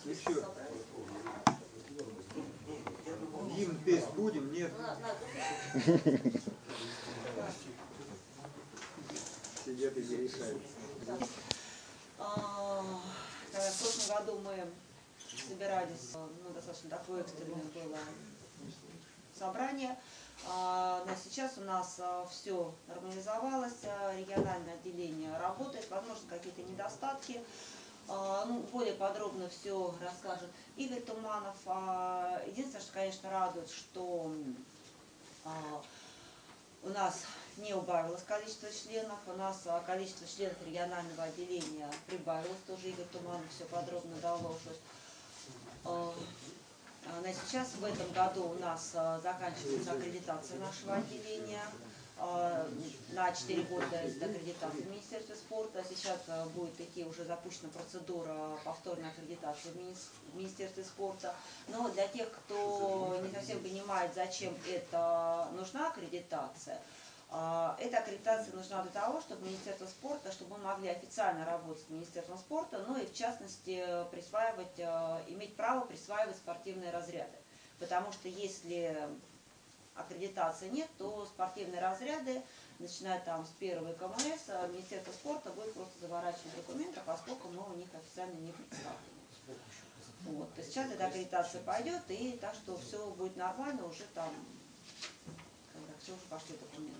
Еще. Гимн петь будем? Нет. Сидят и не решают. В прошлом году мы собирались, достаточно такое экстренное было собрание. Но сейчас у нас все нормализовалось, региональное отделение работает, возможно, какие-то недостатки. Более подробно все расскажет Игорь Туманов. Единственное, что, конечно, радует, что у нас не убавилось количество членов, у нас количество членов регионального отделения прибавилось, тоже Игорь Туманов все подробно доложит. Сейчас в этом году у нас заканчивается аккредитация нашего отделения. На 4 года это аккредитация в Министерстве спорта. Сейчас будет идти уже запущена процедура повторной аккредитации в Министерстве спорта. Но для тех, кто не совсем понимает, зачем это нужна аккредитация, эта аккредитация нужна для того, чтобы Министерство спорта, чтобы мы могли официально работать с Министерством спорта, ну и в частности иметь право присваивать спортивные разряды. Потому что если аккредитации нет, то спортивные разряды, начиная там с первого КМС, Министерство спорта будет просто заворачивать документы, поскольку мы у них официально не представлены. Вот. То есть сейчас эта аккредитация пойдет, и так что все будет нормально, уже там, когда все уже пошли документы.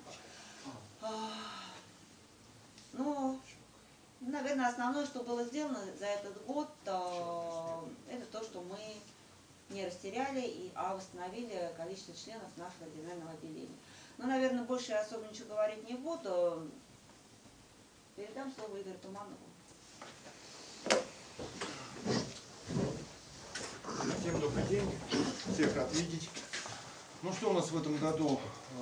Но, наверное, основное, что было сделано за этот год, это то, что мы не растеряли, а восстановили количество членов нашего регионального отделения. Но, наверное, больше я особо ничего говорить не буду. Передам слово Игорю Туманову. Всем добрый день, всех рад видеть. Ну что у нас в этом году?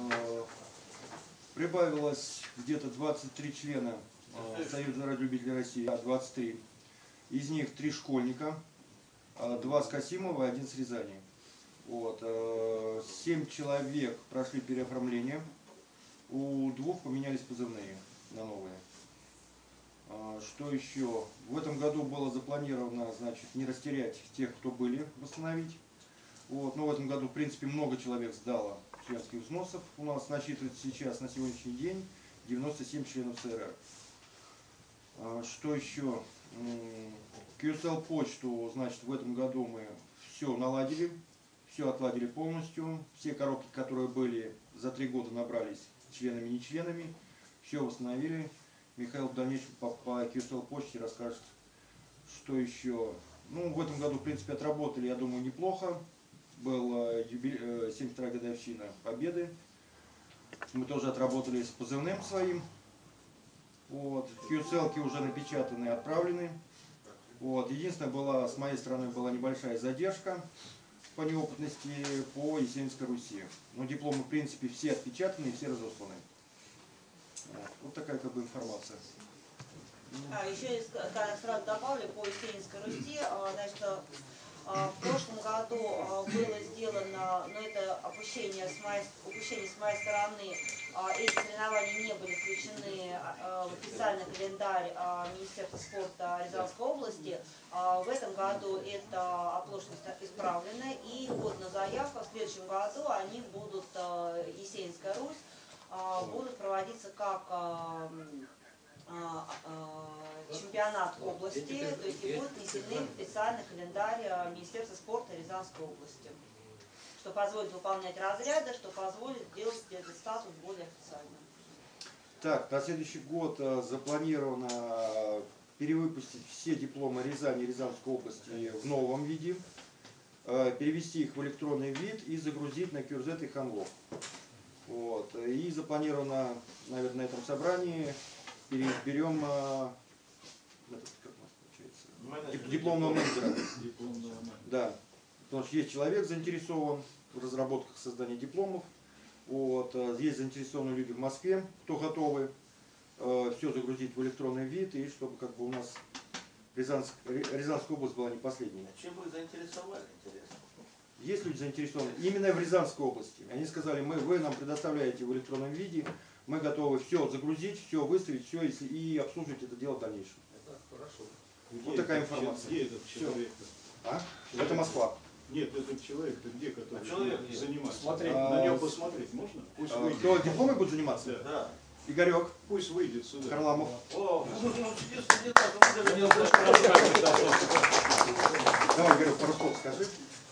Прибавилось где-то 23 члена Союза радиолюбителей России, 23. Из них 3 школьника, 2 с Касимова, 1 с Рязани. Вот. 7 человек прошли переоформление, у 2 поменялись позывные на новые. Что еще? В этом году было запланировано, значит, не растерять тех, кто были, восстановить. Вот. Но в этом году, в принципе, много человек сдало членских взносов. У нас насчитывается сейчас на сегодняшний день 97 членов СРР. Что еще? QSL почту, значит, в этом году мы все наладили, все отладили полностью. Все коробки, которые были за 3 года, набрались членами и не членами. Все восстановили. Михаил в дальнейшем по QSL почте расскажет, что еще. Ну, в этом году, в принципе, отработали, я думаю, неплохо. Была 72-я годовщина Победы. Мы тоже отработали с позывным своим. Вот. QSL-ки уже напечатаны и отправлены. Вот. Единственное, с моей стороны была небольшая задержка по неопытности по Есенинской Руси. Но дипломы, в принципе, все отпечатаны и все разосланы. Вот такая как бы информация. Еще сразу добавлю по Есенинской Руси. Значит, в прошлом году было сделано, но это упущение с моей стороны, эти соревнования не были включены в официальный календарь Министерства спорта Рязанской области. В этом году эта оплошность исправлена, и вот на заявку в следующем году они будут, Есенинская Русь, будут проводиться как чемпионат области, то есть и будут внесены в официальный календарь Министерства спорта Рязанской области, что позволит выполнять разряды, что позволит сделать этот статус более официальным. Так, на следующий год запланировано перевыпустить все дипломы Рязани и Рязанской области в новом виде, перевести их в электронный вид и загрузить на QRZ и Ханлов. Вот. И запланировано, наверное, на этом собрании переберем дипломного менеджера. Да. Потому что есть человек заинтересован в разработках создания дипломов. Вот. Есть заинтересованные люди в Москве, кто готовы все загрузить в электронный вид, и чтобы как бы у нас Рязанская область была не последней. А чем вы заинтересовали, интересно? Есть люди заинтересованы именно в Рязанской области. Они сказали, вы нам предоставляете в электронном виде, мы готовы все загрузить, все выставить, все и обслуживать это дело в дальнейшем. Это хорошо. Вот такая информация. Где этот человек? А? Это Москва. Нет, этот человек, это где, который человек занимается? Смотреть. На него посмотреть можно? Пусть выйдет. Кто дипломой будет заниматься? Да. Игорек, Пусть выйдет сюда. Харламов. О, ну, сиди так, а мы даже Давай, Игорек, пару слов скажи.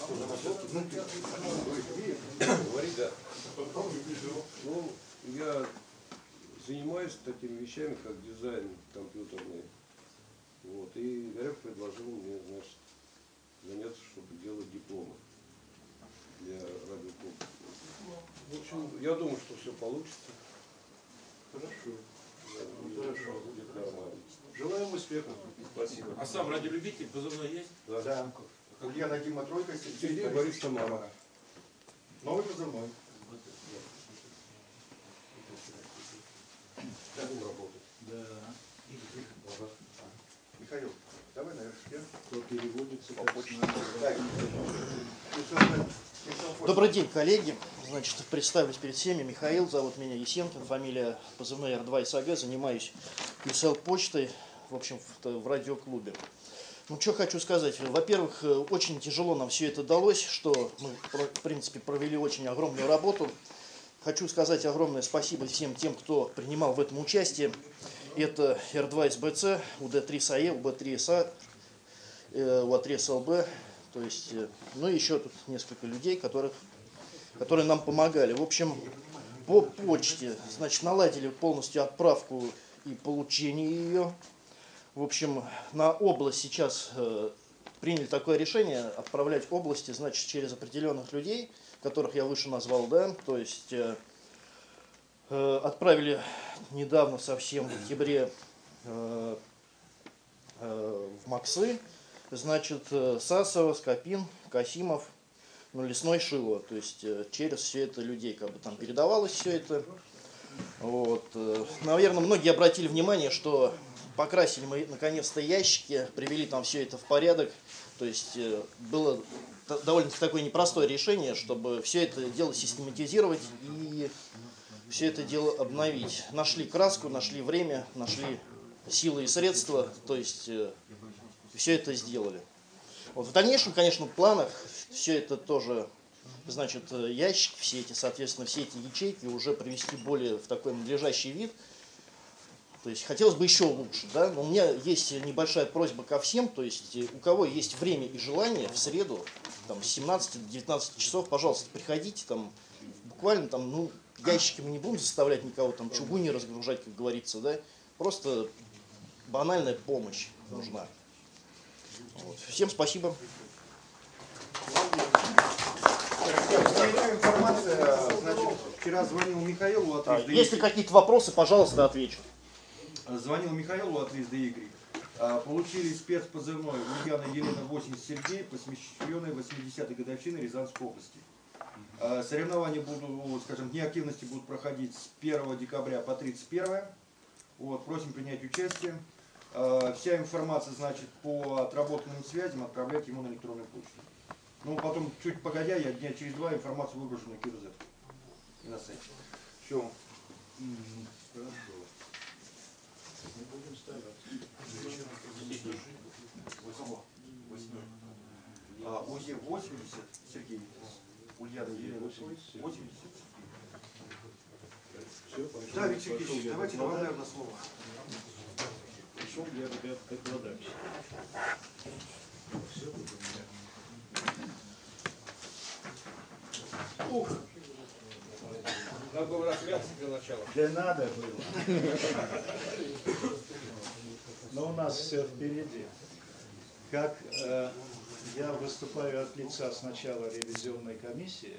Говорить, да. Ну, я занимаюсь такими вещами, как дизайн компьютерный. Вот. И Игорек предложил мне, значит, заняться, чтобы делать дипломы для радиоклуба. В общем, я думаю, что все получится. Хорошо. Да, Хорошо. будет нормально. Желаем успехов. Спасибо. А сам радиолюбитель позывной есть? Да. Ульяна Дима Тройка, Сергей Борис Тамара. Новый позывной. Будем работать. Да. Михаил, давай, наверное, тебе. Кто переводится, По как почте. надо. Добрый день, коллеги. Значит, представлюсь перед всеми. Михаил, зовут меня Есенкин, фамилия позывной Р2 САГ. Занимаюсь QSL почтой, в общем, в радиоклубе. Ну, что хочу сказать. Во-первых, очень тяжело нам все это далось, что мы, в принципе, провели очень огромную работу. Хочу сказать огромное спасибо всем тем, кто принимал в этом участие. Это Р2СБЦ, УД3САЕ, УБ3СА, УА3СЛБ. То есть, ну и еще тут несколько людей, которые нам помогали. В общем, по почте, значит, наладили полностью отправку и получение ее. В общем, на область сейчас приняли такое решение отправлять области, значит, через определенных людей, которых я выше назвал, да, то есть отправили недавно совсем в октябре в Максы, значит, Сасово, Скопин, Касимов, ну, Лесной, Шило, то есть через все это людей как бы там передавалось все это. Вот. Наверное, многие обратили внимание, что покрасили мы наконец-то ящики, привели там все это в порядок, то есть было довольно-таки такое непростое решение, чтобы все это дело систематизировать и все это дело обновить. Нашли краску, нашли время, нашли силы и средства, то есть все это сделали. Вот в дальнейшем, конечно, в планах все это тоже, значит, ящики, все эти, соответственно, все эти ячейки уже привести более в такой надлежащий вид. То есть хотелось бы еще лучше, да. Но у меня есть небольшая просьба ко всем, то есть у кого есть время и желание в среду, там, с 17 до 19 часов, пожалуйста, приходите, там, буквально там, ну, ящики мы не будем заставлять никого, там, чугуни разгружать, как говорится, да. Просто банальная помощь нужна. Вот. Всем спасибо. Информация, значит, вчера звонил Михаилу от РИС-ДY. Если какие-то вопросы, пожалуйста, отвечу. Звонил Михаилу от РИС-ДY. Получили спецпозывной Ульяна Елена 80 Сергей, посвященной 80-й годовщине Рязанской области. Соревнования будут, скажем, дни активности будут проходить с 1 декабря по 31. Вот, просим принять участие. Вся информация, значит, по отработанным связям отправляйте ему на электронную почту. Ну, потом, чуть погодя, я дня через 2 информацию выброшу на Кирзет и на сайте. Все. Хорошо. Мы будем стараться. УЗИ 80, Сергей. Ульяна Елена 80. Все, пошел. Да, Виктор Сергеевич, давайте вам, наверное, слово. Пришел для ребят докладать. Все тут у меня. Ух! Надо было размяться для начала. Да надо было. Но у нас все впереди. Как я выступаю от лица сначала ревизионной комиссии,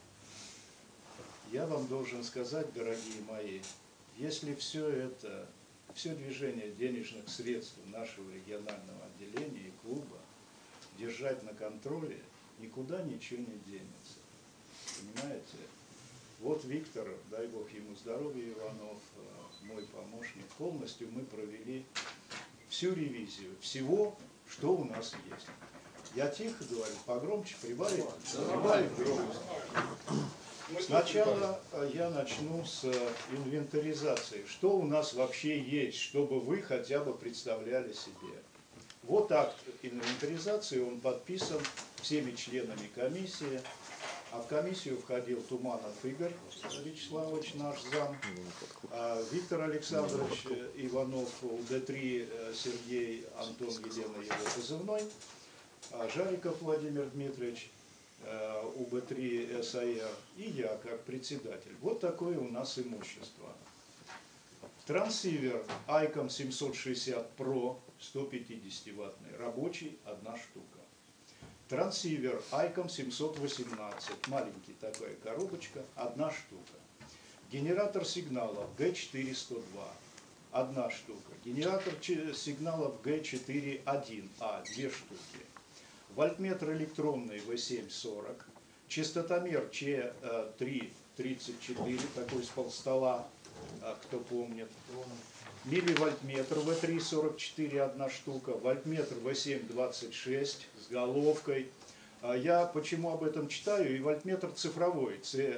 я вам должен сказать, дорогие мои, если все это, все движение денежных средств нашего регионального отделения и клуба держать на контроле, никуда ничего не денется. Понимаете? Вот Виктор, дай Бог ему здоровья, Иванов, мой помощник, полностью мы провели всю ревизию всего, что у нас есть. Я тихо говорю, погромче, прибавить громкость. Сначала я начну с инвентаризации. Что у нас вообще есть, чтобы вы хотя бы представляли себе. Вот акт инвентаризации, он подписан всеми членами комиссии. А в комиссию входил Туманов Игорь Вячеславович, наш зам, Виктор Александрович Иванов, УД-3 Сергей, Антон, Елена, его позывной, Жариков Владимир Дмитриевич, УБ-3 САР и я как председатель. Вот такое у нас имущество. Трансивер ICOM 760 Pro 150-ваттный, рабочий, 1 штука. Трансивер ICOM 718, маленький такая коробочка, 1 штука. Генератор сигналов G402, 1 штука. Генератор сигналов G41A, 2 штуки. Вольтметр электронный V740. Частотомер C334, такой с полстола, кто помнит. Милливольтметр V344, 1 штука. Вольтметр V726 с головкой. Я почему об этом читаю? И вольтметр цифровой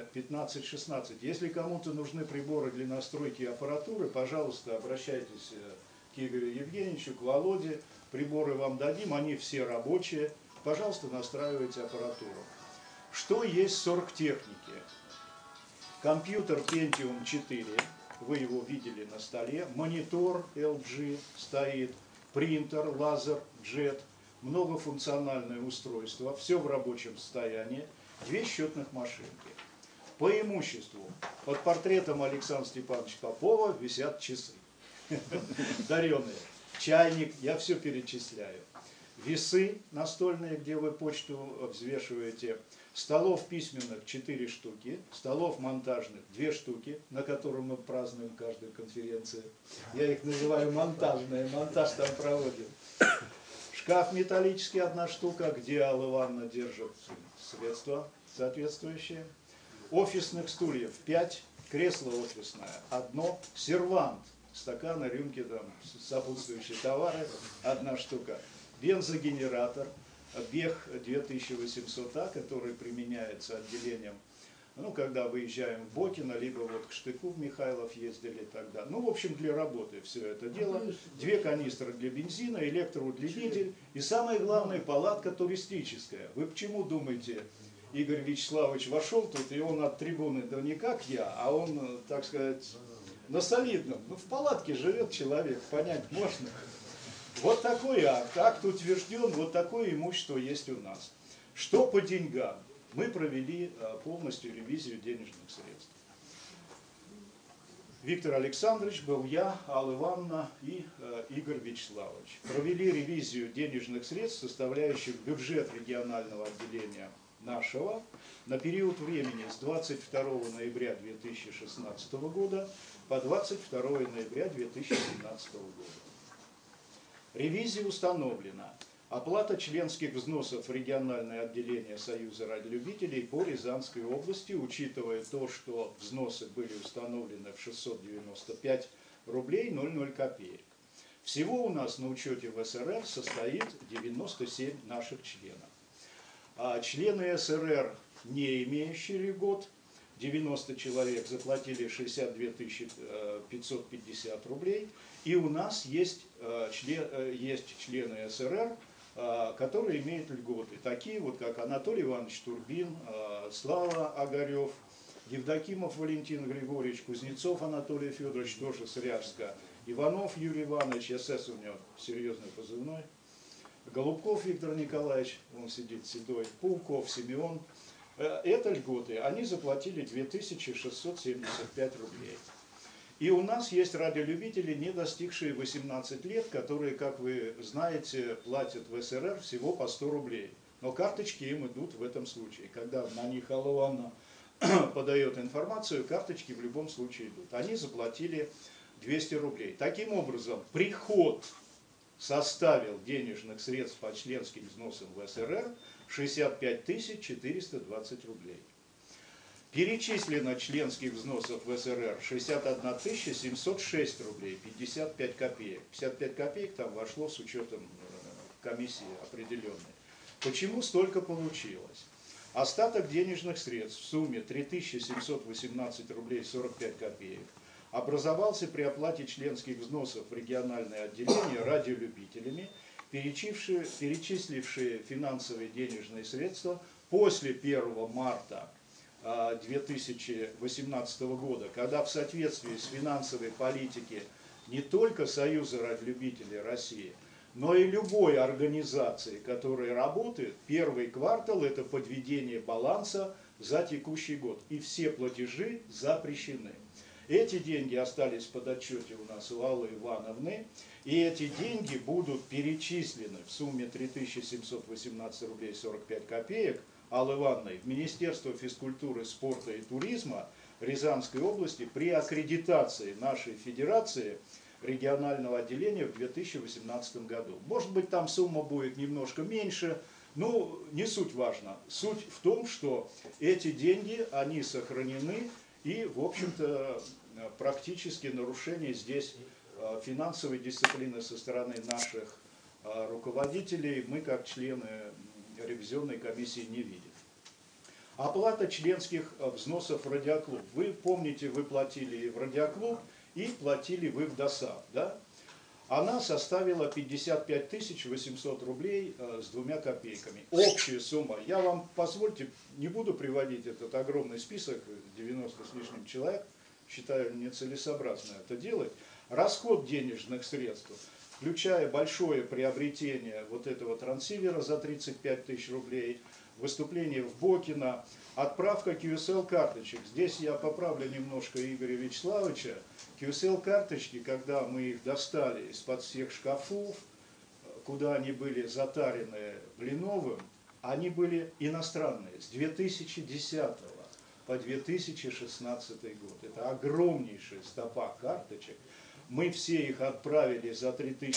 C1516. Если кому-то нужны приборы для настройки аппаратуры, пожалуйста, обращайтесь к Игорю Евгеньевичу, к Володе. Приборы вам дадим, они все рабочие. Пожалуйста, настраивайте аппаратуру. Что есть в соргтехнике? Компьютер Pentium 4. Вы его видели на столе. Монитор LG стоит. Принтер, лазер, джет. Многофункциональное устройство. Все в рабочем состоянии. 2 счетных машинки. По имуществу. Под портретом Александра Степановича Попова висят часы. Дареные. Чайник. Я все перечисляю. Весы настольные, где вы почту взвешиваете. Столов письменных 4 штуки, столов монтажных 2 штуки, на котором мы празднуем каждую конференцию. Я их называю монтажные, монтаж там проводим. Шкаф металлический 1 штука, где Алла Ивановна держит средства соответствующие. Офисных стульев 5, кресло офисное 1, сервант, стаканы, рюмки, там, сопутствующие товары 1 штука. Бензогенератор БЕХ 2800А, который применяется отделением, ну, когда выезжаем в Бокино, либо вот к Штыку в Михайлов ездили тогда. Ну, в общем, для работы все это дело. 2 канистры для бензина, электроудлинитель и, самое главное, палатка туристическая. Вы почему думаете, Игорь Вячеславович вошел тут, и он от трибуны, да не как я, а он, так сказать, на солидном. Ну, в палатке живет человек, понять можно. Вот такой акт утвержден, вот такое имущество есть у нас. Что по деньгам? Мы провели полностью ревизию денежных средств. Виктор Александрович, был я, Алла Ивановна и Игорь Вячеславович. Провели ревизию денежных средств, составляющих бюджет регионального отделения нашего на период времени с 22 ноября 2016 года по 22 ноября 2017 года. Ревизии установлена оплата членских взносов в региональное отделение Союза радиолюбителей по Рязанской области, учитывая то, что взносы были установлены в 695 рублей 00 копеек. Всего у нас на учете в СРР состоит 97 наших членов. А члены СРР, не имеющие льгот, 90 человек заплатили 62 550 рублей. И у нас есть члены СРР, которые имеют льготы. Такие вот, как Анатолий Иванович Турбин, Слава Огарев, Евдокимов Валентин Григорьевич, Кузнецов Анатолий Федорович, тоже с Ряжска, Иванов Юрий Иванович, СС у него серьезный позывной, Голубков Виктор Николаевич, он сидит седой, Пауков Симеон. Это льготы, они заплатили 2675 рублей. И у нас есть радиолюбители, не достигшие 18 лет, которые, как вы знаете, платят в СРР всего по 100 рублей. Но карточки им идут в этом случае. Когда на них Алла Ивановна подает информацию, карточки в любом случае идут. Они заплатили 200 рублей. Таким образом, приход составил денежных средств по членским взносам в СРР 65 420 рублей. Перечислено членских взносов в СРР 61 706 рублей 55 копеек. 55 копеек там вошло с учетом комиссии определенной. Почему столько получилось? Остаток денежных средств в сумме 3718 рублей 45 копеек образовался при оплате членских взносов в региональное отделение радиолюбителями перечислившие финансовые денежные средства после 1 марта 2018 года, когда в соответствии с финансовой политикой не только Союза радиолюбителей России, но и любой организации, которая работает, первый квартал – это подведение баланса за текущий год. И все платежи запрещены. Эти деньги остались в подотчете у нас у Аллы Ивановны. И эти деньги будут перечислены в сумме 3718 рублей 45 копеек Аллы Ивановны в Министерство физкультуры, спорта и туризма Рязанской области при аккредитации нашей федерации регионального отделения в 2018 году. Может быть, там сумма будет немножко меньше, но не суть важна. Суть в том, что эти деньги, они сохранены, и, в общем-то, практически нарушений здесь финансовой дисциплины со стороны наших руководителей мы, как члены ревизионной комиссии, не видим. Оплата членских взносов в радиоклуб. Вы помните, вы платили в радиоклуб и платили вы в ДОСААФ, да? Она составила 55 800 рублей с 2 копейками. Общая сумма. Я вам, позвольте, не буду приводить этот огромный список, 90 с лишним человек, считаю нецелесообразно это делать. Расход денежных средств, включая большое приобретение вот этого трансивера за 35 тысяч рублей, выступление в Бокино, отправка QSL-карточек. Здесь я поправлю немножко Игоря Вячеславовича. QSL-карточки, когда мы их достали из-под всех шкафов, куда они были затарены Блиновым, они были иностранные, с 2010 по 2016 год. Это огромнейшая стопа карточек. Мы все их отправили за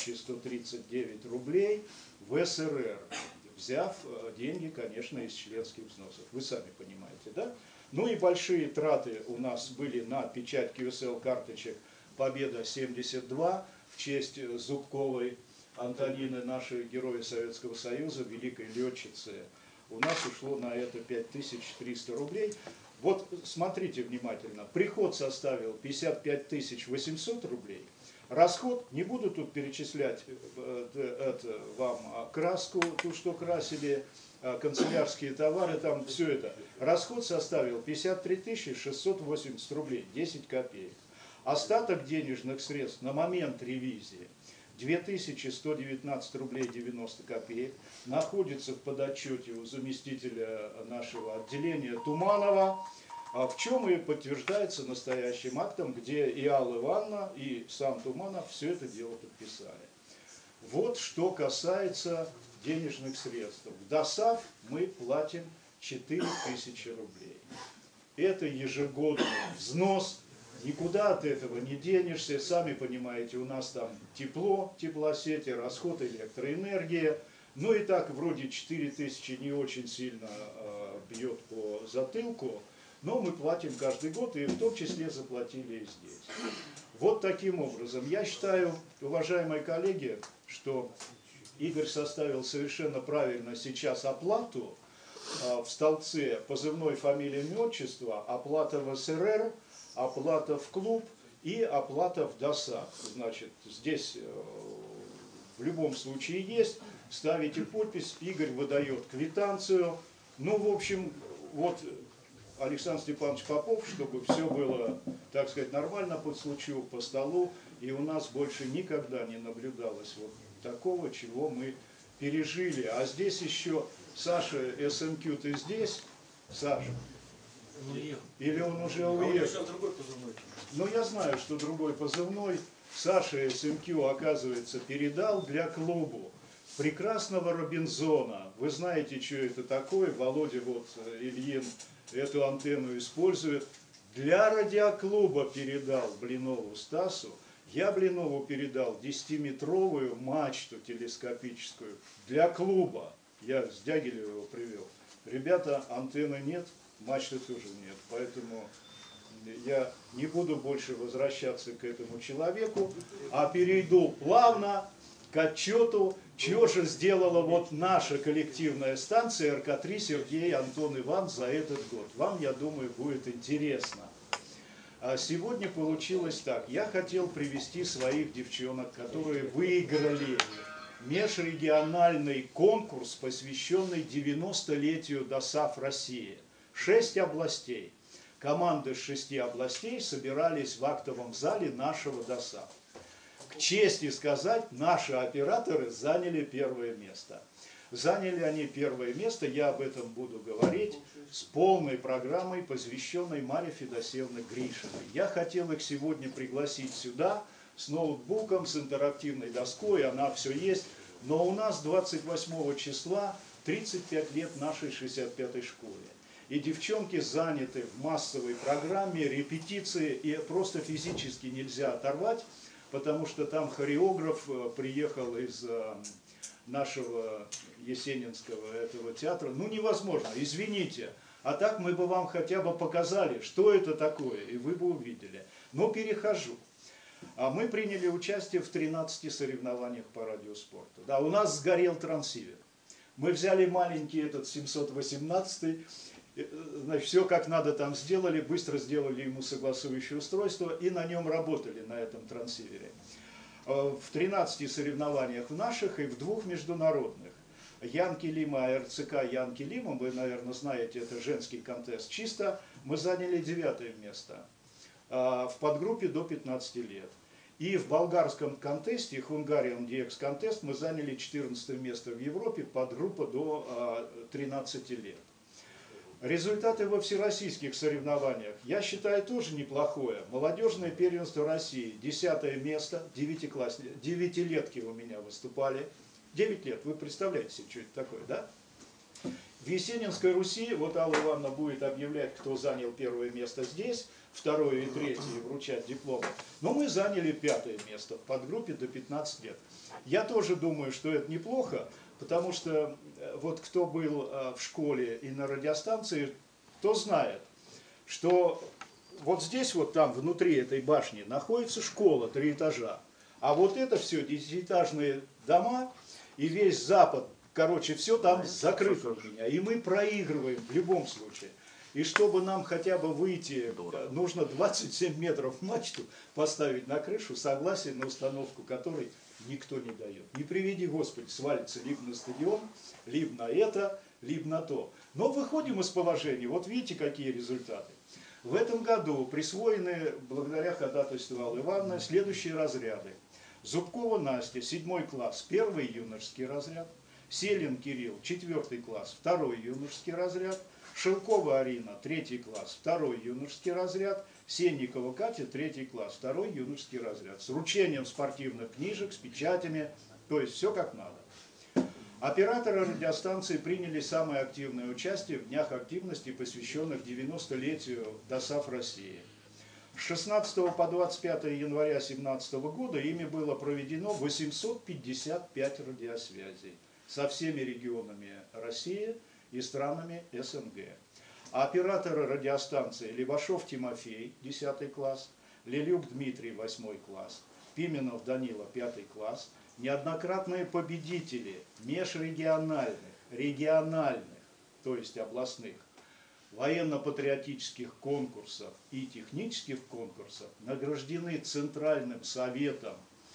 3139 рублей в СРР, взяв деньги, конечно, из членских взносов. Вы сами понимаете, да? Ну и большие траты у нас были на печать QSL карточек «Победа-72» в честь Зубковой Антонины, нашей героя Советского Союза, великой летчицы. У нас ушло на это 5300 рублей. Вот смотрите внимательно. Приход составил 55 800 рублей. Расход, не буду тут перечислять вам краску, ту, что красили, канцелярские товары, там все это. Расход составил 53 680 рублей, 10 копеек. Остаток денежных средств на момент ревизии 2119 рублей 90 копеек находится в подотчете у заместителя нашего отделения Туманова, в чем и подтверждается настоящим актом, где и Алла Ивановна, и сам Туманов все это дело подписали. Вот что касается денежных средств. В ДОСААФ мы платим 4000 рублей. Это ежегодный взнос, никуда от этого не денешься. Сами понимаете, у нас там тепло, теплосети, расход электроэнергии. Ну и так вроде 4000 не очень сильно бьет по затылку. Но мы платим каждый год, и в том числе заплатили и здесь. Вот таким образом. Я считаю, уважаемые коллеги, что Игорь составил совершенно правильно сейчас оплату в столбце позывной, фамилия, имя, отчество, оплата в СРР, оплата в клуб и оплата в ДОСААФ. Значит, здесь в любом случае есть. Ставите подпись, Игорь выдает квитанцию. Ну, в общем, вот Александр Степанович Попов, чтобы все было, так сказать, нормально по случаю, по столу, и у нас больше никогда не наблюдалось вот такого, чего мы пережили. А здесь еще Саша СМК, ты здесь? Саша? Или он уже уехал? Ну, я знаю, что другой позывной. Саша СМК, оказывается, передал для клубу прекрасного Робинзона. Вы знаете, что это такое? Володя вот Ильин эту антенну использует. Для радиоклуба передал Блинову Стасу. Я Блинову передал 10-метровую мачту телескопическую для клуба. Я с Дягилева его привел. Ребята, антенны нет, мачты тоже нет. Поэтому я не буду больше возвращаться к этому человеку, а перейду плавно к отчету, чего же сделала вот наша коллективная станция РК-3 Сергей, Антон, Иван за этот год. Вам, я думаю, будет интересно. А сегодня получилось так. Я хотел привести своих девчонок, которые выиграли межрегиональный конкурс, посвященный 90-летию ДОСААФ России. 6 областей. Команды с 6 областей собирались в актовом зале нашего ДОСААФ. К чести сказать, наши операторы заняли первое место. Заняли они первое место, я об этом буду говорить, с полной программой, посвященной Марье Федосеевне Гришиной. Я хотел их сегодня пригласить сюда с ноутбуком, с интерактивной доской, она все есть. Но у нас 28 числа 35 лет нашей 65-й школе. И девчонки заняты в массовой программе, репетиции, и просто физически нельзя оторвать, потому что там хореограф приехал из нашего Есенинского этого театра. Ну невозможно, извините. А так мы бы вам хотя бы показали, что это такое, и вы бы увидели. Но перехожу. Мы приняли участие в 13 соревнованиях по радиоспорту. Да, у нас сгорел трансивер. Мы взяли маленький этот 718, значит, все как надо там сделали, быстро сделали ему согласующее устройство и на нем работали, на этом трансивере. В 13 соревнованиях в наших и в 2 международных. Янки Лима, РЦК Янки Лима, вы, наверное, знаете, это женский контест чисто, мы заняли 9 место в подгруппе до 15 лет. И в болгарском контесте, Hungarian DX контест, мы заняли 14 место в Европе, подгруппа до 13 лет. Результаты во всероссийских соревнованиях, я считаю, тоже неплохое. Молодежное первенство России, 10 место, 9-летки у меня выступали. 9 лет, вы представляете себе, что это такое, да? В Есенинской Руси, вот Алла Ивановна будет объявлять, кто занял первое место здесь, 2 и 3 вручать дипломы. Но мы заняли 5 место в подгруппе до 15 лет. Я тоже думаю, что это неплохо, потому что вот кто был в школе и на радиостанции, то знает, что вот здесь вот там внутри этой башни находится школа 3 этажа. А вот это все 10-этажные дома и весь запад, короче, все там закрыто у меня. И мы проигрываем в любом случае. И чтобы нам хотя бы выйти, нужно 27 метров мачту поставить на крышу, согласие на установку которой никто не дает. Не приведи Господи, свалится либо на стадион, либо на это, либо на то. Но выходим из положения. Вот видите, какие результаты. В этом году присвоены, благодаря ходатайству Аллы Ивановны, следующие разряды. Зубкова Настя, 7 класс, 1 юношеский разряд. Селин Кирилл, 4 класс, 2 юношеский разряд. Шелкова Арина, 3 класс, 2 юношеский разряд. Сенникова Катя, 3 класс, 2 юношеский разряд. С вручением спортивных книжек, с печатями, то есть все как надо. Операторы радиостанции приняли самое активное участие в днях активности, посвященных 90-летию ДОСААФ России. С 16 по 25 января 2017 года ими было проведено 855 радиосвязей со всеми регионами России и странами СНГ. А операторы радиостанции Левашов Тимофей, 10 класс, Лелюк Дмитрий, 8 класс, Пименов Данила, 5 класс, неоднократные победители межрегиональных, региональных, то есть областных, военно-патриотических конкурсов и технических конкурсов награждены Центральным советом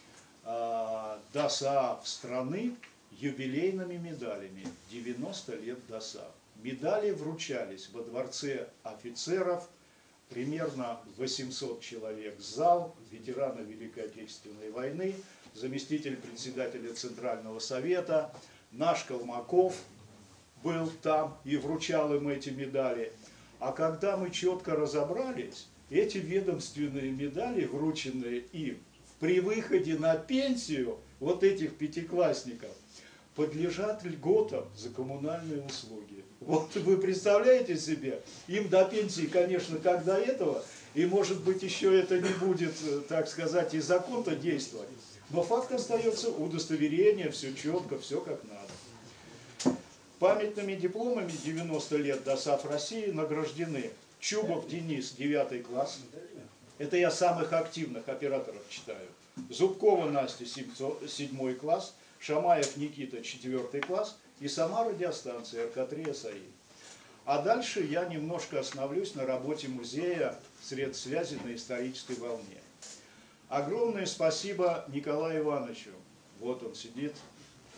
ДОСААФ страны юбилейными медалями 90 лет ДОСААФ. Медали вручались во Дворце офицеров, примерно 800 человек, зал, ветераны Великой Отечественной войны, заместитель председателя Центрального совета, наш Колмаков был там и вручал им эти медали. А когда мы четко разобрались, эти ведомственные медали, врученные им при выходе на пенсию вот этих пятиклассников, подлежат льготам за коммунальные услуги. Вот вы представляете себе, им до пенсии, конечно, как до этого, и может быть еще это не будет, так сказать, и закон-то действовать, но факт остается, удостоверение, все четко, все как надо. Памятными дипломами 90 лет ДОСААФ России награждены Чубов Денис, 9 класс, это я самых активных операторов читаю, Зубкова Настя, 7 класс, Шамаев Никита, 4 класс, и сама радиостанция РК-3 САИ. А дальше я немножко остановлюсь на работе музея средств связи на исторической волне. Огромное спасибо Николаю Ивановичу, вот он сидит,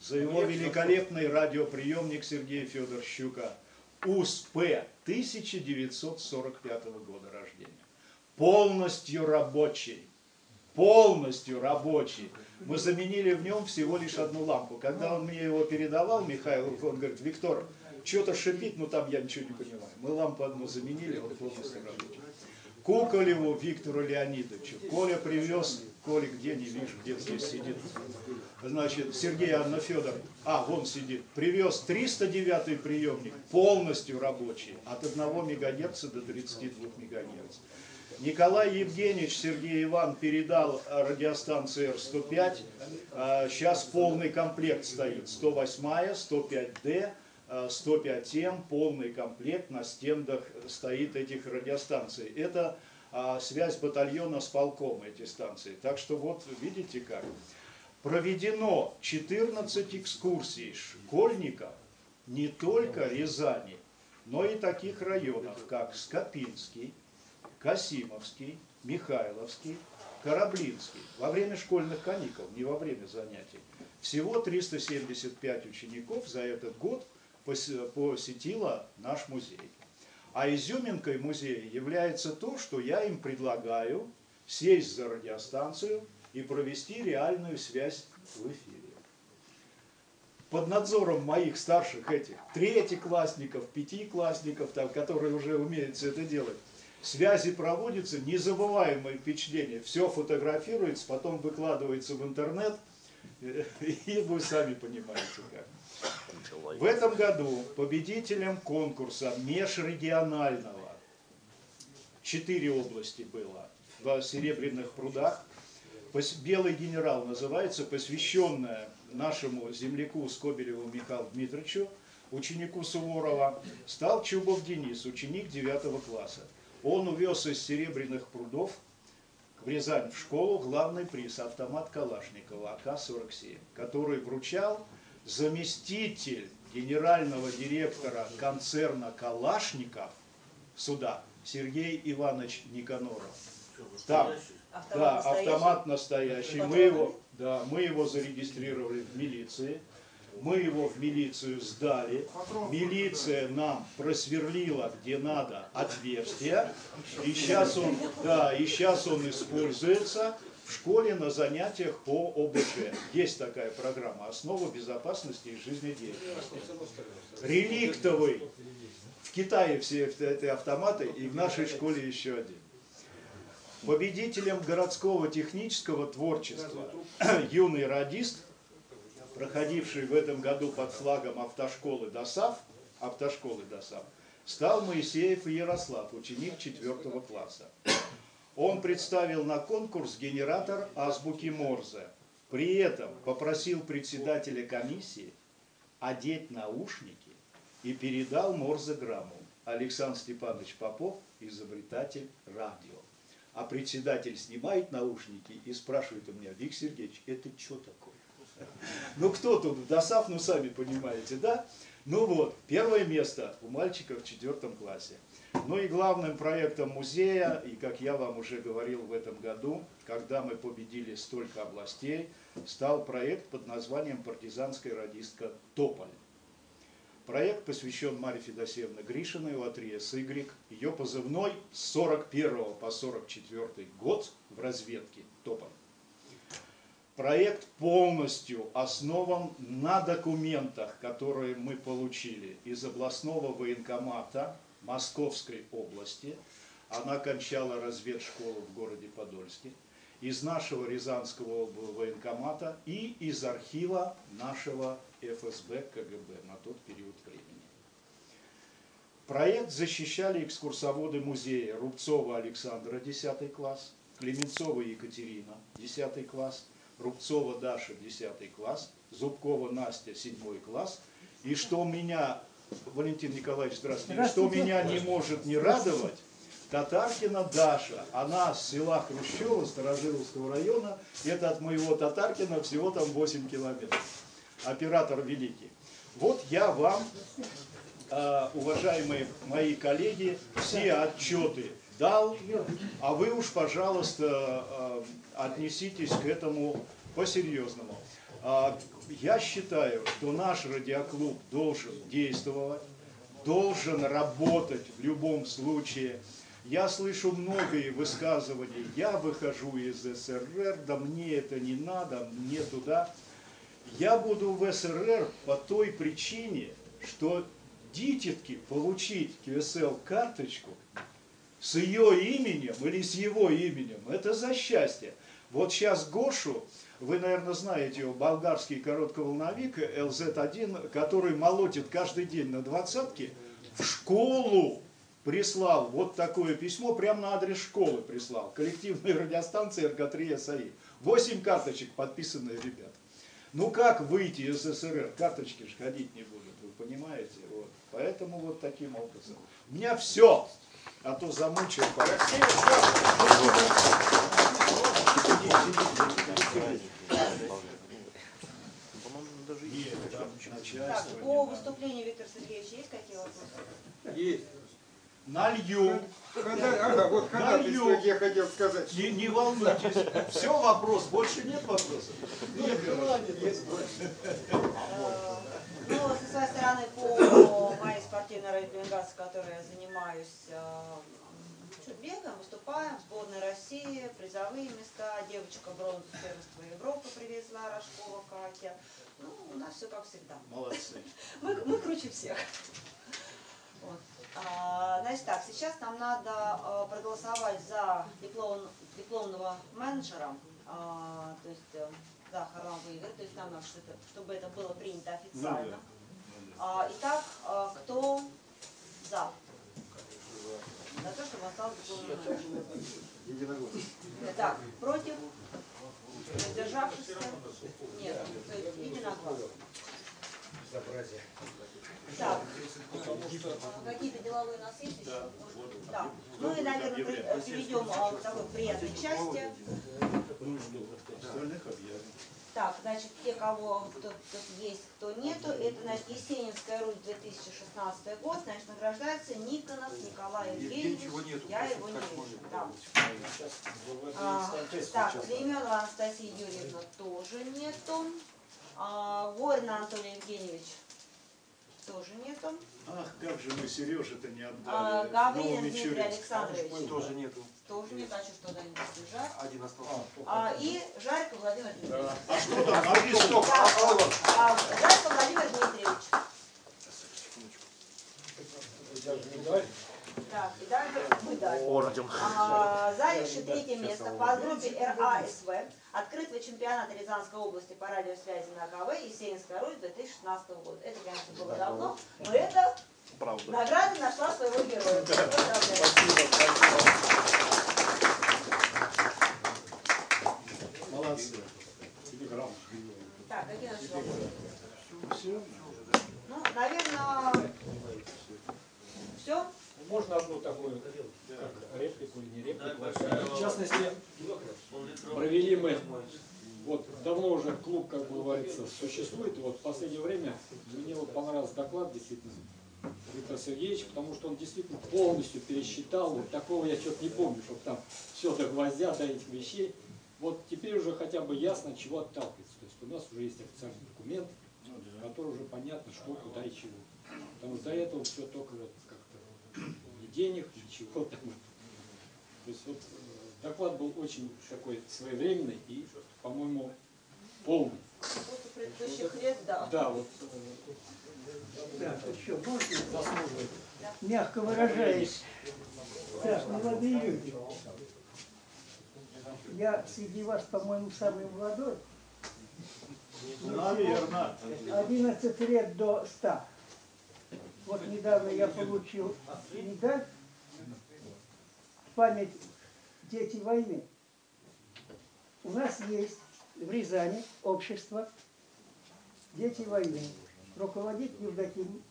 за его великолепный радиоприемник Сергея Федоровича Щука. УСП 1945 года рождения. Полностью рабочий. Полностью рабочий. Мы заменили в нем всего лишь одну лампу. Когда он мне его передавал, Михаил, он говорит: Виктор, что-то шипит, но там я ничего не понимаю. Мы лампу одну заменили, он полностью рабочий. Куколеву Виктору Леонидовичу. Коля привез, Коля где, не вижу, где здесь сидит. Значит, Сергей Анна Федор, вон сидит, привез 309-й приемник, полностью рабочий, от 1 МГц до 32 МГц. Николай Евгеньевич, Сергей Иван передал радиостанции Р-105, сейчас полный комплект стоит, 108-я, 105D, 105М, полный комплект на стендах стоит этих радиостанций. Это связь батальона с полком, эти станции. Так что вот видите как. Проведено 14 экскурсий школьников не только Рязани, но и таких районов, как Скопинский, Касимовский, Михайловский, Кораблинский. Во время школьных каникул, не во время занятий. Всего 375 учеников за этот год посетила наш музей. А изюминкой музея является то, что я им предлагаю сесть за радиостанцию и провести реальную связь в эфире. Под надзором моих старших этих третьеклассников, пятиклассников, которые уже умеют все это делать, связи проводятся, незабываемое впечатление. Все фотографируется, потом выкладывается в интернет, и вы сами понимаете как. В этом году победителем конкурса межрегионального 4 области было в Серебряных прудах. Белый генерал называется, посвященная нашему земляку Скобелеву Михаилу Дмитриевичу, ученику Суворова, стал Чубов Денис, ученик 9 класса. Он увез из Серебряных прудов в Рязань в школу главный приз — автомат Калашникова АК-47, который вручал заместитель генерального директора концерна «Калашников» суда Сергей Иванович Никаноров. Там, да, автомат настоящий. Мы его зарегистрировали в милиции. Мы его в милицию сдали. Милиция нам просверлила, где надо, отверстие. И сейчас он используется в школе на занятиях по ОБЖ. Есть такая программа «Основа безопасности и жизнедеятельности». Реликтовый. В Китае все эти автоматы, и в нашей школе еще один. Победителем городского технического творчества юный радист, проходивший в этом году под флагом автошколы ДОСАВ, стал Моисеев Ярослав, ученик 4 класса. Он представил на конкурс генератор азбуки Морзе. При этом попросил председателя комиссии одеть наушники и передал Морзе-грамму. Александр Степанович Попов, изобретатель радио. А председатель снимает наушники и спрашивает у меня: Виктор Сергеевич, это что такое? Ну кто тут? ДОСАВ, ну сами понимаете, да? Ну вот, первое место у мальчика в 4 классе. Ну и главным проектом музея, и как я вам уже говорил в этом году, когда мы победили столько областей, стал проект под названием «Партизанская радистка Тополь». Проект посвящен Марье Федосеевне Гришиной, УА-3СY, ее позывной с 41 по 44 год в разведке Тополь. Проект полностью основан на документах, которые мы получили из областного военкомата Московской области. Она кончала разведшколу в городе Подольске. Из нашего Рязанского военкомата и из архива нашего ФСБ КГБ на тот период времени. Проект защищали экскурсоводы музея: Рубцова Александра, 10 класс, Клеменцова Екатерина, 10 класс, Рубцова Даша, 10 класс, Зубкова Настя, 7 класс. И что меня, Валентин Николаевич, здравствуйте, что меня не может не радовать, Татаркина Даша, она с села Хрущева, Старожиловского района, это от моего Татаркина всего там 8 километров. Оператор великий. Вот я вам, уважаемые мои коллеги, все отчеты дал, а вы уж, пожалуйста, отнеситесь к этому по-серьезному. Я считаю, что наш радиоклуб должен действовать, должен работать в любом случае. Я слышу многие высказывания, я выхожу из СРР, да мне это не надо, мне туда. Я буду в СРР по той причине, что дитятки получить QSL-карточку с ее именем или с его именем, это за счастье. Вот сейчас Гошу, вы, наверное, знаете его, болгарский коротковолновик ЛЗ-1, который молотит каждый день на двадцатке, в школу прислал вот такое письмо, прямо на адрес школы прислал. Коллективная радиостанция РК-3 САИ. 8 карточек, подписанные ребята. Ну как выйти из СССР? Карточки же ходить не будут, вы понимаете? Вот. Поэтому вот таким образом. У меня все. А то замучил. Так, по выступлению Виктора Сергеевича есть какие вопросы? Есть. Налью. Вот ходатайство я хотел сказать. Не волнуйтесь. Все, вопрос. Больше нет вопросов? Ну, со своей стороны, по моей спортивной радиопеленгации, которой я занимаюсь, бегаем, выступаем, сборная России, призовые места, девочка бронзу первенства Европы привезла, Рожкова Катя. Ну, у нас все как всегда. Молодцы. Мы круче всех. Вот. Значит так, сейчас нам надо проголосовать за дипломного менеджера, то есть за Харлан выиграть, то есть нам надо, чтобы это было принято официально. Итак, кто за? За то, чтобы он стал дипломным менеджером. Так, против? Воздержавшихся? Нет, то есть единогласно. Так, какие-то деловые у нас есть еще? Да. Ну и, наверное, перейдем к такой приятной части. Так, значит, те, кого кто есть, кто нету, это, значит, Есенинская Русь 2016 год, значит, награждается Никонов Николай Евгеньевич. Я его не вижу. Да. Так, Клейменова Анастасия Юрьевна тоже нету. Горина Анатолий Евгеньевич тоже нету. Ах, как же мы Сереже-то не отдали. Гаврилин Дмитрий Александрович Тоже нету. тоже нет, а что туда-нибудь лежат. Один остался. И Жариков Владимир Дмитриевич. А что там написано? Жариков Владимир Дмитриевич. Так, и дальше выдали. Заявший третье место по группе РАСВ открытого чемпионата Рязанской области по радиосвязи на КВ Есенинская Русь 2016 года. Это, конечно, было давно, но это награда нашла своего героя. Молодцы. Так, какие наши вопросы? Ну, наверное, все. Можно одну такую как реплику или не реплику? В частности, провели мы, вот давно уже клуб, как говорится, существует, и вот в последнее время мне вот понравился доклад действительно Виктора Сергеевича, потому что он действительно полностью пересчитал, вот такого я что-то не помню, чтобы там все до гвоздя, до этих вещей. Вот теперь уже хотя бы ясно, от чего отталкиваться. То есть у нас уже есть официальный документ, который уже понятно, что, куда и чего. Потому что до этого все только вот как-то ни денег, ничего там. То есть вот доклад был очень такой своевременный и, по-моему, полный. После предыдущих лет, да. Да, вот Так, еще можно, мягко выражаясь, так, молодые люди, я среди вас, по-моему, самый молодой. Наверное. 11 лет до 100. Вот недавно я получил медаль в память «Дети войны». У нас есть в Рязани общество «Дети войны». Руководит Евдоким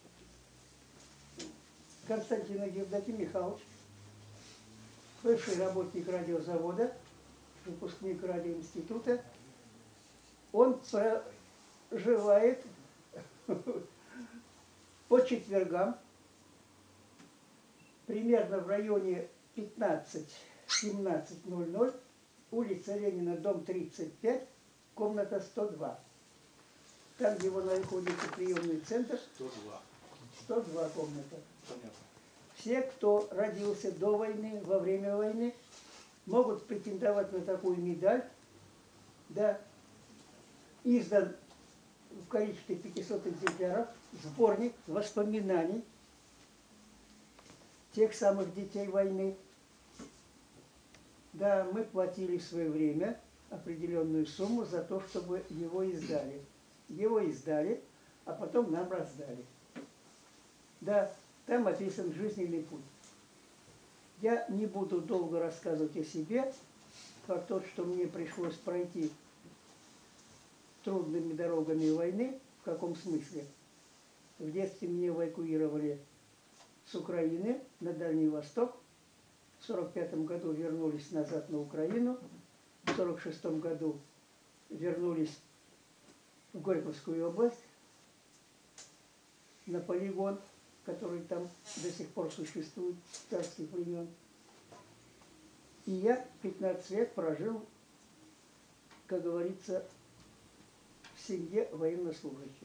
Константинов Евдоким Михайлович, бывший работник радиозавода, выпускник радиоинститута. Он проживает по четвергам, примерно в районе 15-17:00, улица Ленина, дом 35, комната 102. там, где находится приемный центр, 102. 102 комната. Понятно. Все, кто родился до войны, во время войны, могут претендовать на такую медаль. Да, издан в количестве 500 экземпляров сборник воспоминаний тех самых детей войны. Да, мы платили в свое время определенную сумму за то, чтобы его издали. Его издали, а потом нам раздали. Да, там описан жизненный путь. Я не буду долго рассказывать о себе, как то, что мне пришлось пройти трудными дорогами войны. В каком смысле? В детстве меня эвакуировали с Украины на Дальний Восток. В 1945 году вернулись назад на Украину. В 1946 году вернулись в Горьковскую область, на полигон, который там до сих пор существует, с царских времен. И я 15 лет прожил, как говорится, в семье военнослужащих.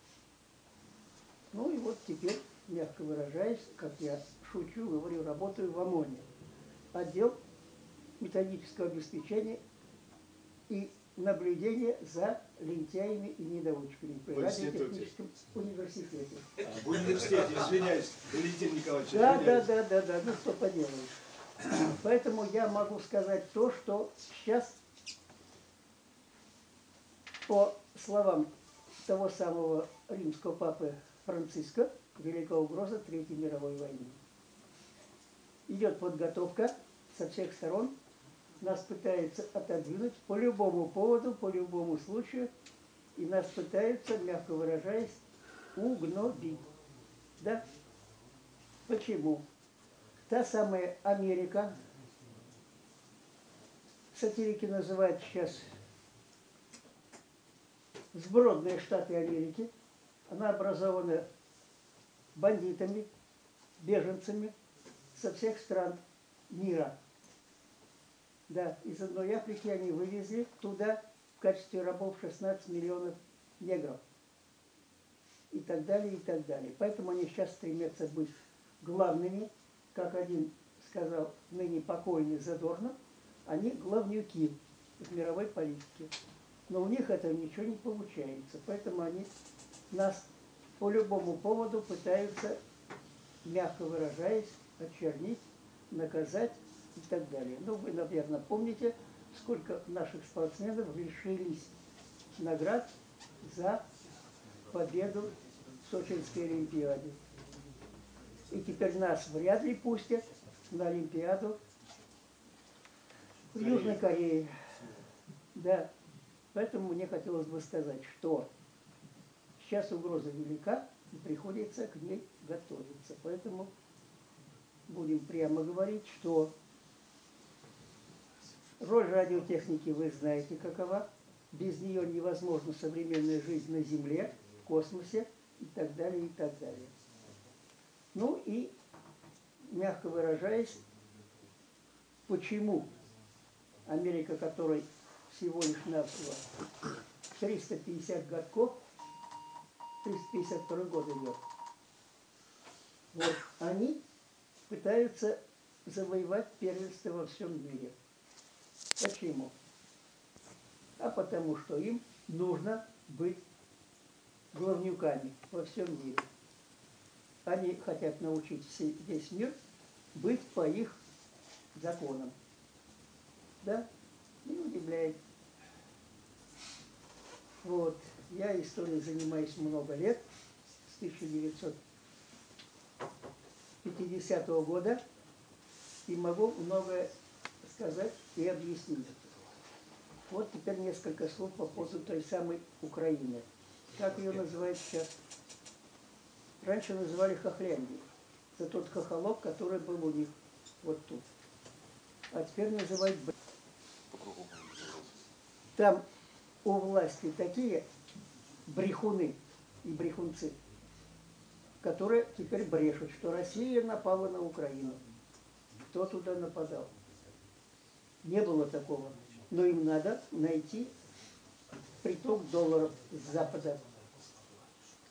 Ну и вот теперь, мягко выражаясь, как я шучу, говорю, работаю в ОМОНе. Отдел методического обеспечения и наблюдения за лентяями и недоучками при радиотехническом университете. В университете, извиняюсь, Валентин Николаевич. Да, ну что поделаешь. Поэтому я могу сказать то, что сейчас, по словам того самого римского папы Франциска, велика угроза Третьей мировой войны. Идет подготовка со всех сторон. Нас пытаются отодвинуть по любому поводу, по любому случаю. И нас пытаются, мягко выражаясь, угнобить. Да? Почему? Та самая Америка, сатирики называют сейчас сбродные штаты Америки, она образована бандитами, беженцами со всех стран мира. Да, из одной Африки они вывезли туда в качестве рабов 16 миллионов негров. И так далее, и так далее. Поэтому они сейчас стремятся быть главными, как один сказал ныне покойный Задорнов, они главнюки в мировой политике. Но у них это ничего не получается. Поэтому они нас по любому поводу пытаются, мягко выражаясь, очернить, наказать и так далее. Ну, вы, наверное, помните, сколько наших спортсменов лишились наград за победу в Сочинской Олимпиаде. И теперь нас вряд ли пустят на Олимпиаду в Южной Корее. Да. Поэтому мне хотелось бы сказать, что сейчас угроза велика, и приходится к ней готовиться. Поэтому будем прямо говорить, что роль радиотехники вы знаете какова. Без нее невозможна современная жизнь на Земле, в космосе и так далее, и так далее. Ну и, мягко выражаясь, почему Америка, которой всего лишь навсего 350 годков, 352 год идет, вот, они пытаются завоевать первенство во всем мире. Почему? А потому что им нужно быть главнюками во всем мире. Они хотят научить весь мир быть по их законам. Да? Не удивляет. Вот. Я историей занимаюсь много лет, с 1950 года, и могу многое сказать и объяснить. Вот теперь несколько слов по поводу той самой Украины. Как ее называют сейчас? Раньше называли Хохляндией. Это тот хохолок, который был у них вот тут. А теперь называют... Там у власти такие брехуны и брехунцы, которые теперь брешут, что Россия напала на Украину. Кто туда нападал? Не было такого. Но им надо найти приток долларов с Запада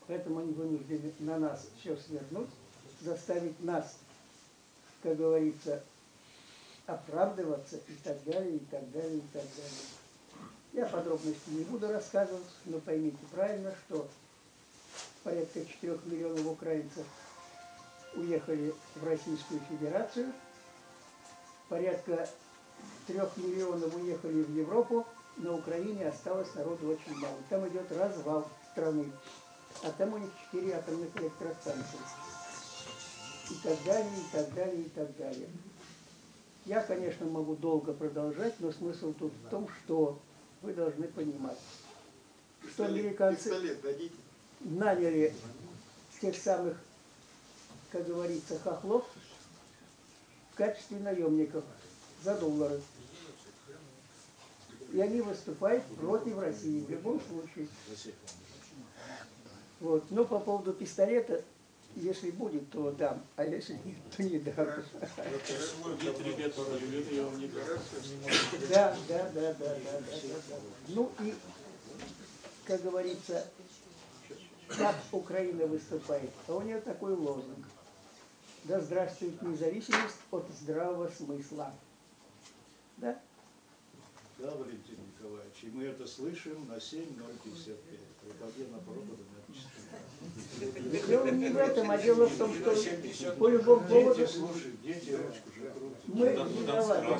Поэтому они вынуждены на нас все свернуть, заставить нас, как говорится, оправдываться и так далее, и так далее, и так далее. Я подробности не буду рассказывать, но поймите правильно, что порядка 4 миллионов украинцев уехали в Российскую Федерацию, порядка 3 миллионов уехали в Европу, на Украине осталось народу очень мало. Там идет развал страны, а там у них 4 атомных электростанции. И так далее, и так далее, и так далее. Я, конечно, могу долго продолжать, но смысл тут в том, что вы должны понимать, что американцы наняли тех самых, как говорится, хохлов в качестве наемников за доллары. И они выступают против России в любом случае. Вот. Но по поводу пистолета, если будет, то дам, а если нет, то не дам. Да. Ну и, как говорится, как Украина выступает, а у нее такой лозунг: да здравствует независимость от здравого смысла. Да? Да, Валентин Николаевич, и мы это слышим на 7055. Пропаганда провода на 4. Дело не в этом, а дело в том, что по любому поводу дети ручку же крутят. мы виноваты.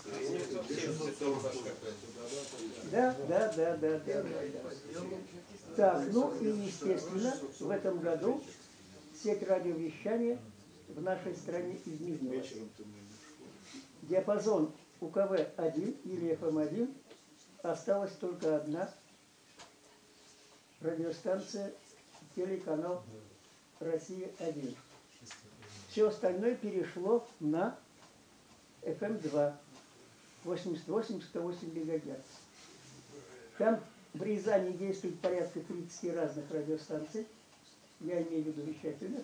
Да. Так, ну и естественно, в этом году сеть радиовещания в нашей стране изменилась. Диапазон УКВ-1 или ФМ-1 осталась только одна радиостанция, телеканал «Россия-1». Все остальное перешло на ФМ-2, 88-108 МГц. Там в Рязани действует порядка 30 разных радиостанций, я имею в виду вещательных,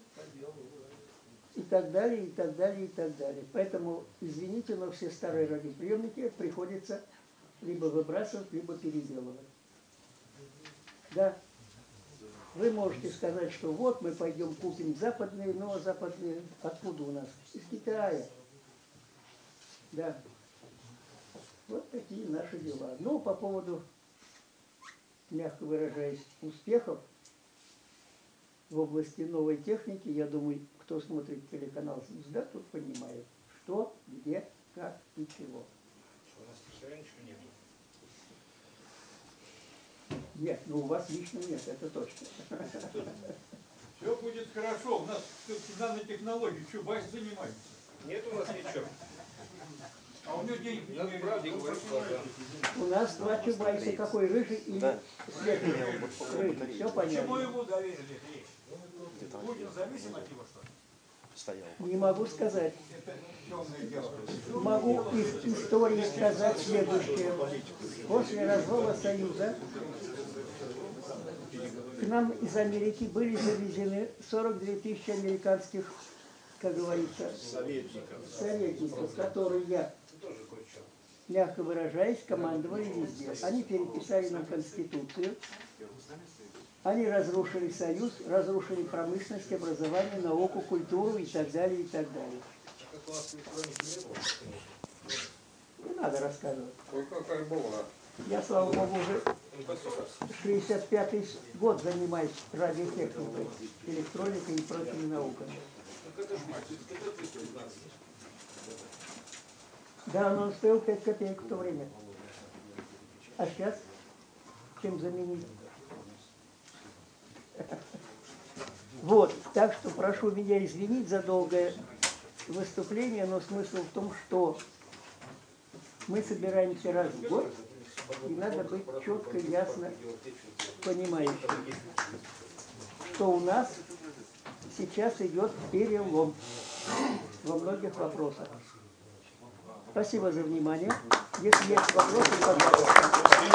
и так далее, и так далее, и так далее. Поэтому, извините, но все старые радиоприемники приходится либо выбрасывать, либо переделывать. Да. Вы можете сказать, что вот мы пойдем купим западные, но западные откуда у нас? Из Китая. Да. Вот такие наши дела. Но по поводу, мягко выражаясь, успехов в области новой техники, я думаю, кто смотрит телеканал «Звезда», тот понимает, что, где, как и чего. У нас ничего нет. Нет, ну у вас лично нет, это точно. Все будет хорошо, у нас все-таки нанотехнологии, Чубайс занимается. Нет у нас ничего. А у него денег не Надо правде говорить, пожалуйста. У нас 2 Чубайса, какой рыжий и светлый. Рыжий, все Почему понятно. ему доверили речь? Путин зависим от него, что ли? Не могу сказать. Это темное дело. Могу из истории сказать следующее. После развала Союза к нам из Америки были завезены 42 тысячи американских, как говорится, советников, которые, мягко выражаясь, командовали везде. Они переписали нам Конституцию, они разрушили Союз, разрушили промышленность, образование, науку, культуру и так далее, и так далее. Не надо рассказывать. Я, слава богу, уже 65-й год занимаюсь радиотехникой, электроникой и прочими науками. Да, но он стоил 5 копеек в то время. А сейчас чем заменить? Вот, так что прошу меня извинить за долгое выступление, но смысл в том, что мы собираемся раз в год, и надо быть четко и ясно понимающим, что у нас сейчас идет перелом во многих вопросах. Спасибо за внимание. Если есть вопросы, пожалуйста.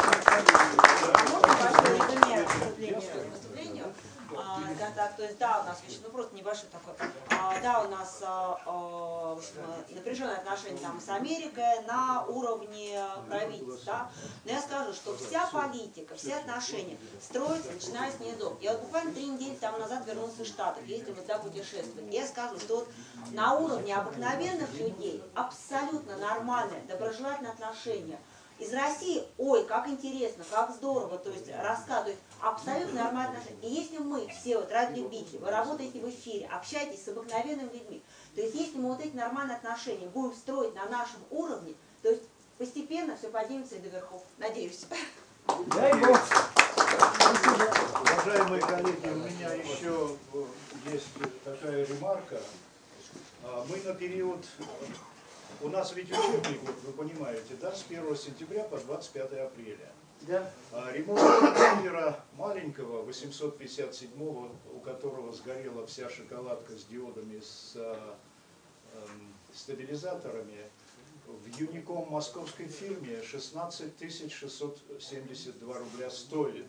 Можно резюме к выступлению? Да, так, то есть, да, у нас очень, ну просто небольшой такой. да, у нас напряженные отношения там с Америкой на уровне правительства, да, но я скажу, что вся политика, все отношения строятся, начиная с низов. Я вот буквально 3 недели там назад вернулся из Штатов, ездил туда путешествовать. И я скажу, что вот на уровне обыкновенных людей абсолютно нормальные, доброжелательные отношения. Из России, ой, как интересно, как здорово, то есть рассказ, то есть абсолютно нормальные отношения. И если мы все, вот радиолюбители, вы работаете в эфире, общаетесь с обыкновенными людьми, то есть если мы вот эти нормальные отношения будем строить на нашем уровне, то есть постепенно все поднимется и до верхов. Надеюсь. Дай Бог. Уважаемые коллеги, у меня еще есть такая ремарка. Мы на период... У нас ведь учебный год, вы понимаете, да, с 1 сентября по 25 апреля. Да. Ремонт контейнера маленького, 857-го, у которого сгорела вся шоколадка с диодами, с стабилизаторами, в Юником московской фирме 16 672 рубля стоит.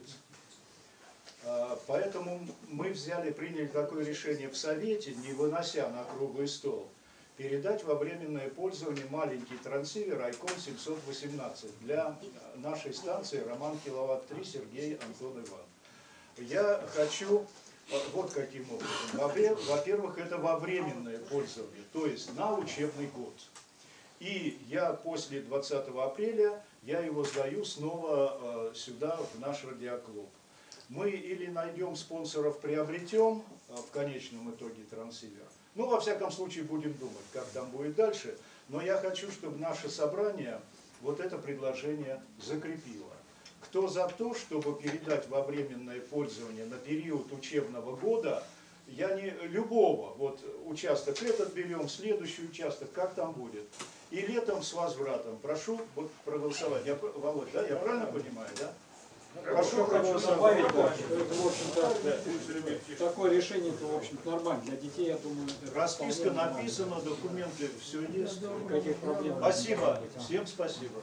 Поэтому мы приняли такое решение в Совете, не вынося на круглый стол, передать во временное пользование маленький трансивер Айкон 718 для нашей станции Роман Киловатт-3 Сергей Антон Иван. Я хочу вот каким образом. Во-первых, это во временное пользование, то есть на учебный год. И я после 20 апреля я его сдаю снова сюда, в наш радиоклуб. Мы или найдем спонсоров, приобретем в конечном итоге трансивер. Ну, во всяком случае, будем думать, как там будет дальше. Но я хочу, чтобы наше собрание вот это предложение закрепило. Кто за то, чтобы передать во временное пользование на период учебного года, я не любого, вот участок этот берем, следующий участок, как там будет. И летом с возвратом. Прошу вот проголосовать. Володь, да? Я правильно понимаю, да? Прошу добавить, да, что это, в общем-то, такое решение, это, в общем-то, нормально. Для детей, я думаю, расписка написана, документы, все есть. Никаких проблем. Спасибо. Всем спасибо.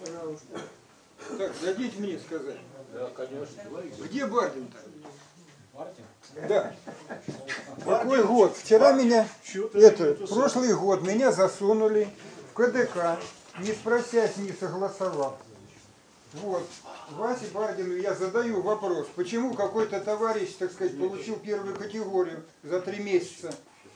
Так, дадите мне сказать. Да, конечно. Где Бардин-то? Мартин? Да. Какой год? Вчера меня, прошлый год меня засунули в КДК, не спросясь, не согласовав. Вот. Васе Бардину я задаю вопрос, почему какой-то товарищ, так сказать, получил первую категорию за 3 месяца.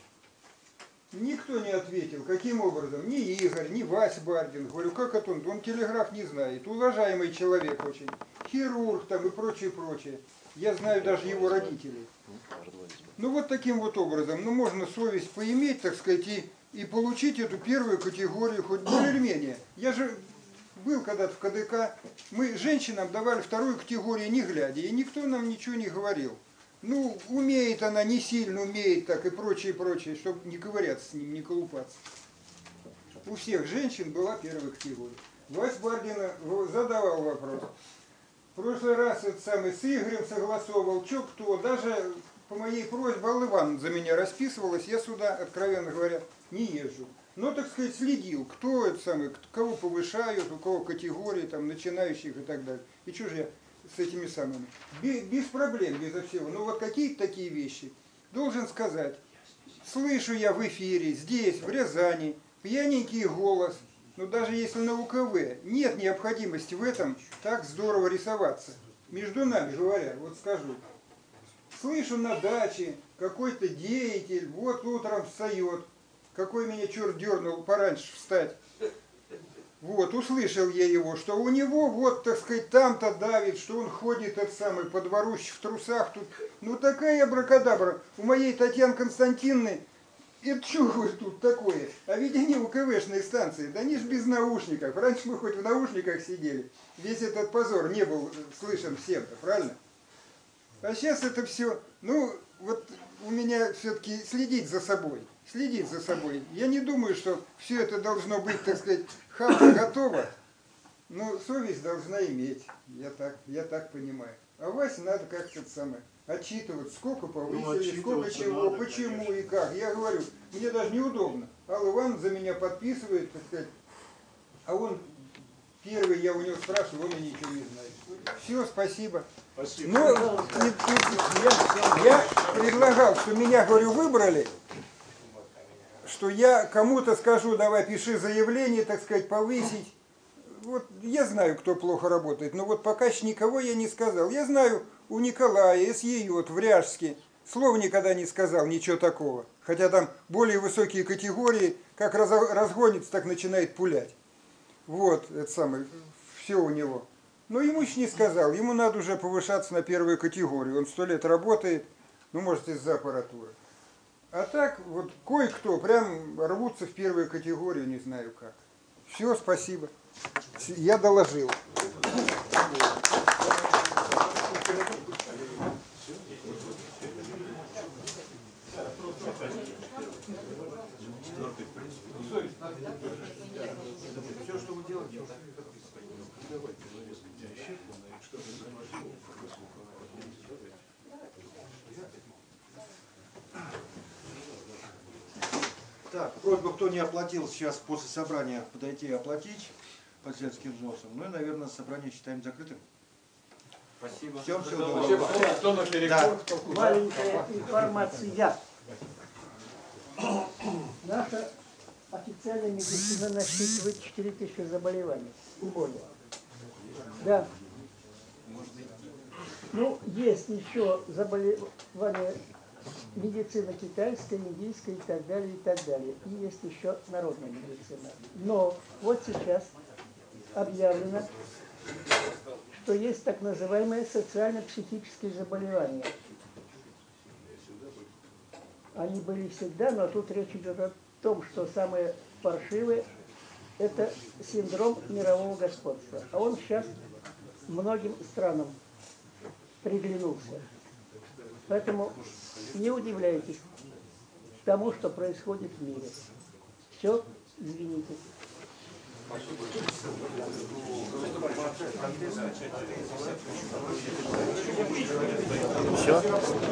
Никто не ответил, каким образом, ни Игорь, ни Вася Бардин. Говорю, как это он телеграф не знает, уважаемый человек очень, хирург там и прочее, прочее. Я знаю даже его родителей. Ну вот таким вот образом, ну можно совесть поиметь, так сказать, и получить эту первую категорию, хоть более или менее. Я же был когда-то в КДК, мы женщинам давали 2-ю категорию не глядя, и никто нам ничего не говорил. Ну, умеет она, не сильно умеет, так и прочее, прочее, чтобы не ковыряться с ним, не колупаться. У всех женщин была 1-я категория. Вась Бардина задавал вопрос. В прошлый раз это самый с Игорем согласовывал, что кто, даже по моей просьбе Алла Ивановна за меня расписывалась, я сюда, откровенно говоря, не езжу. Но, так сказать, следил, кто это самый, кого повышают, у кого категории, там, начинающих и так далее. И что же я с этими самыми? Без проблем, безо всего. Но вот какие-то такие вещи. Должен сказать, слышу я в эфире, здесь, в Рязани, пьяненький голос, но даже если на УКВ нет необходимости в этом так здорово рисоваться. Между нами говоря, вот скажу. Слышу на даче, какой-то деятель, вот утром встает. Какой меня черт дернул пораньше встать. Вот, услышал я его, что у него, вот, так сказать, там-то давит, что он ходит, этот самый, по двору в трусах тут. Ну, такая абракадабра. У моей Татьяны Константиновны, это что тут такое? А ведь они УКВшные станции, да они ж без наушников. Раньше мы хоть в наушниках сидели. Весь этот позор не был слышен всем-то, правильно? А сейчас это все, ну, вот у меня все-таки следить за собой. Следить за собой. Я не думаю, что все это должно быть, так сказать, хапа готово, но совесть должна иметь. Я так понимаю. А Васе надо как-то самое отчитывать, сколько повысили, сколько чего, надо, почему, конечно. И как. Я говорю, мне даже неудобно. Алла Ивановна за меня подписывает, так сказать, а он первый, я у него спрашиваю, он и ничего не знает. Все, спасибо. Спасибо. Но я предлагал, что меня, говорю, выбрали. что я кому-то скажу, давай пиши заявление, так сказать, повысить. Вот я знаю, кто плохо работает, но вот пока еще никого я не сказал. Я знаю у Николая, СЕЙ, вот в Ряжске, слова никогда не сказал, ничего такого. Хотя там более высокие категории, как разгонится, так начинает пулять. Вот, это самое, все у него. Но ему еще не сказал, ему надо уже повышаться на первую категорию. Он 100 лет работает, ну, может, из-за аппаратуры. А так, вот кое-кто прям рвутся в первую категорию, не знаю как. Все, спасибо. Я доложил. Все, что вы делаете, так, просьба, кто не оплатил, сейчас после собрания подойти и оплатить по членским взносам. Ну и, наверное, собрание считаем закрытым. Спасибо. Всем всего доброго. Кто на перекур? Маленькая информация. Наша официальная медицина насчитывает 4000 заболеваний. Более. Да. Ну, есть еще заболевания медицина китайская, индийская и так далее, и так далее. И есть еще народная медицина. Но вот сейчас объявлено, что есть так называемые социально-психические заболевания. Они были всегда, но тут речь идет о том, что самые паршивые – это синдром мирового господства. А он сейчас многим странам приглянулся. Поэтому не удивляйтесь тому, что происходит в мире. Все, извините. Все.